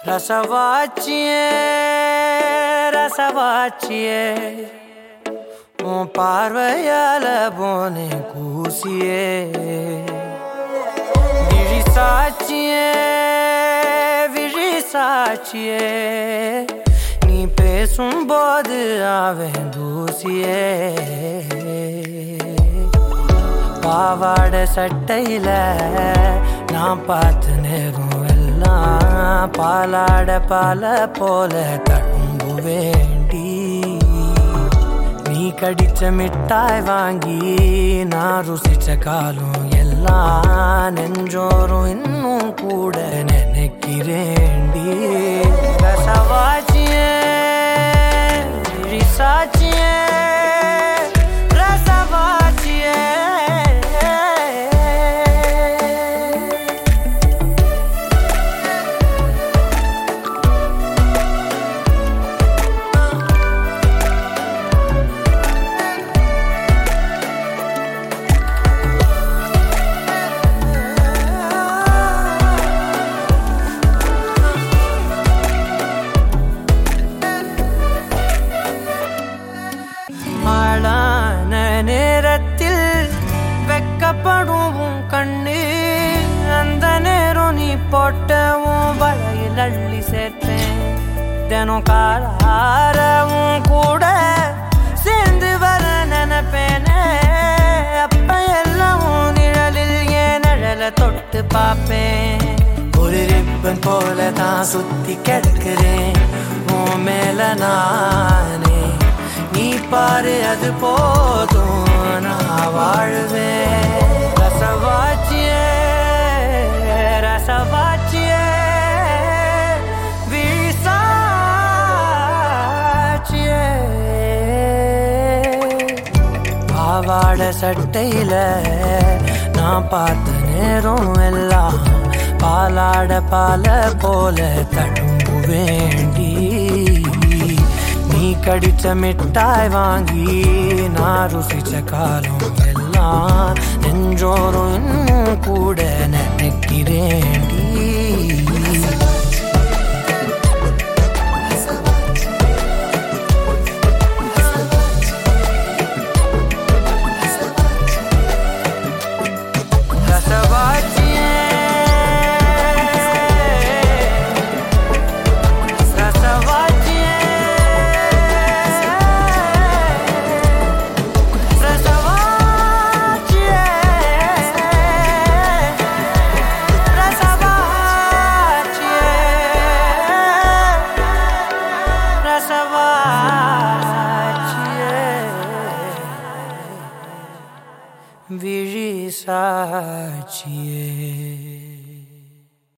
ரசவாச்சியே ரசவாச்சியே உன் பார்வையால போனே கூசியே விழி சாட்சியே விழி சாட்சியே நீ பேசும்போது அவன் தூசியே பாவாட சட்டையில நான் பார்த்து நேரும் எல்லாம் பாலாட பால போல தழும்பு வேண்டி நீ கடிச்ச மிட்டாய் வாங்கி நான் ருசிச்ச காலம் எல்லாம் நெஞ்சோறும் இன்னும் கூட நினைக்கிறேண்டி ரசவாச்சியே விழிசாட்சியே ரசவாச்சியே நேரத்தில் வெக்கப்படும் கண்ணு அந்த நேரம் நீ போட்டவும் வளையில் அள்ளி சேர்ப்பேன் தினம் காரவும் கூட சேர்ந்து வர நினைப்பேனே அப்ப எல்லாம் நிழலில் ஏன் நிழலை தொட்டு பார்ப்பேன் ஒரு ரிப்பன் போல தான் சுத்தி கிடக்கிறேன் உன் மேல நானே நீ பாரு அது போதும் நான் வாழுவேன் ரசவாச்சியே ரசவாச்சியே விழிசாட்சியே பாவாட சட்டையில நான் பார்த்த நேரம் எல்லாம் பாலாட பால போல தழும்பு வேண்டி நீ கடிச்ச மிட்டாய் வாங்கி நான் ருசிச்ச காலம் எல்லாம் நெஞ்சோறும் இன்னும் கூட நினைக்கிறேண்டி விழி சாட்சியே